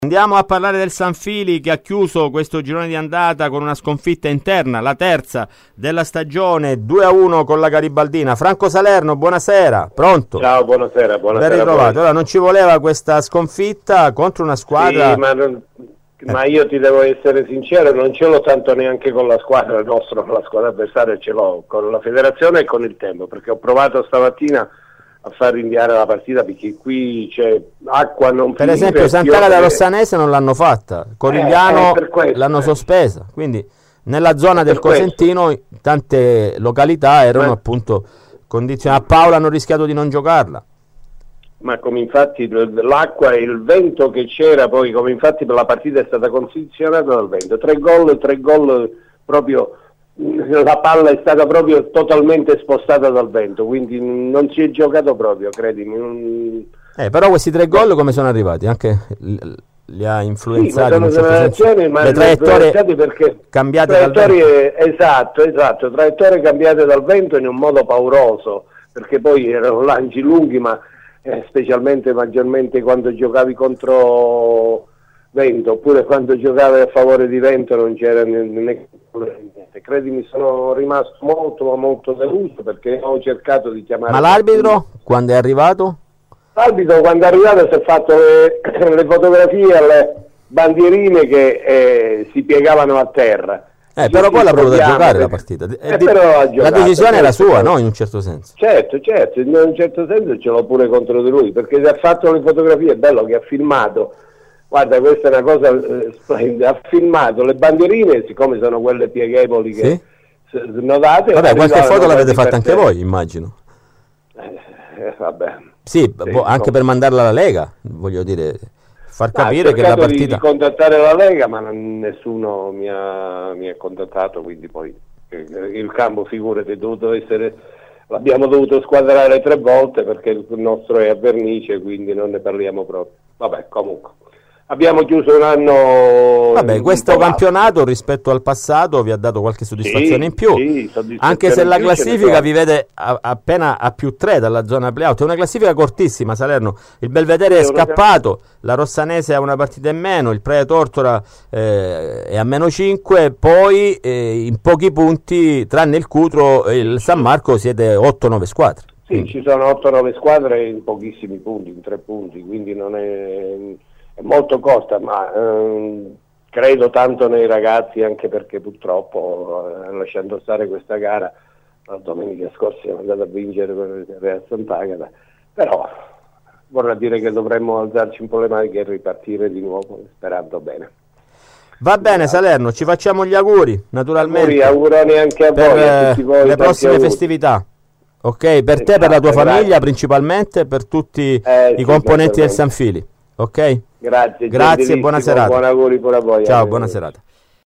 Andiamo a parlare del Sanfili, che ha chiuso questo girone di andata con una sconfitta interna, la terza della stagione, 2-1 con la Garibaldina. Franco Salerno, buonasera, pronto? Ciao, buonasera. Ben ritrovato. Allora, non ci voleva questa sconfitta contro una squadra... Sì, ma io ti devo essere sincero, non ce l'ho tanto neanche con la squadra nostra, con la squadra avversaria, ce l'ho con la federazione e con il tempo, perché ho provato stamattina a far rinviare la partita, perché qui c'è acqua non per esempio Sant'Agata Rossanese non l'hanno fatta, Corigliano l'hanno sospesa, quindi nella zona del Cosentino tante località erano appunto condizionate. A Paola hanno rischiato di non giocarla, ma come infatti l'acqua e il vento che c'era, poi come infatti la partita è stata condizionata dal vento, tre gol proprio, la palla è stata proprio totalmente spostata dal vento, quindi non si è giocato proprio, credimi. Però questi 3 gol come sono arrivati? Anche li ha influenzati in un certo senso. Le traiettorie perché cambiate dal vento. Esatto, traiettorie cambiate dal vento in un modo pauroso, perché poi erano lanci lunghi, ma specialmente maggiormente quando giocavi contro vento, oppure quando giocavi a favore di vento non c'era niente. Credimi, sono rimasto molto deluso, perché ho cercato di chiamare. Ma l'arbitro quando è arrivato? L'arbitro quando è arrivato si è fatto le fotografie alle bandierine che si piegavano a terra. Però poi l'ha voluta giocare la partita. La decisione era sua, no? In un certo senso. Certo, in un certo senso ce l'ho pure contro di lui, perché se ha fatto le fotografie, è bello che ha filmato. Guarda, questa è una cosa splendida. Ha filmato le bandierine, siccome sono quelle pieghevoli che snodate. Vabbè, qualche foto l'avete fatta anche voi, immagino. Vabbè. Sì, anche per mandarla alla Lega, voglio dire, far capire che la partita... di contattare la Lega, ma nessuno mi ha contattato, quindi poi il campo, figurati, l'abbiamo dovuto squadrare 3 volte, perché il nostro è a vernice, quindi non ne parliamo proprio. Vabbè, comunque. Abbiamo chiuso un anno. Questo campionato rispetto al passato vi ha dato qualche soddisfazione in più, anche se la classifica vi vede appena a +3 dalla zona playout. È una classifica cortissima, Salerno. Il Belvedere è scappato, la Rossanese ha una partita in meno, il Praia Tortora è a -5, poi in pochi punti, tranne il Cutro e il San Marco, siete 8-9 squadre. Sì, ci sono 8-9 squadre in pochissimi punti, in 3 punti, quindi non è molto costa, ma credo tanto nei ragazzi, anche perché purtroppo lasciando stare questa gara, la domenica scorsa siamo andati a vincere per il Real Sant'Agata, però vorrà dire che dovremmo alzarci un po' le maniche e ripartire di nuovo, sperando bene. Va bene Salerno, ci facciamo gli auguri, naturalmente. Auguroni anche a voi, a tutti voi, le prossime festività. Ok, per te, per la tua famiglia principalmente, per tutti i componenti del Sanfili. Ok? Grazie e buona serata. Buon auguri pure a voi. Ciao, buona serata.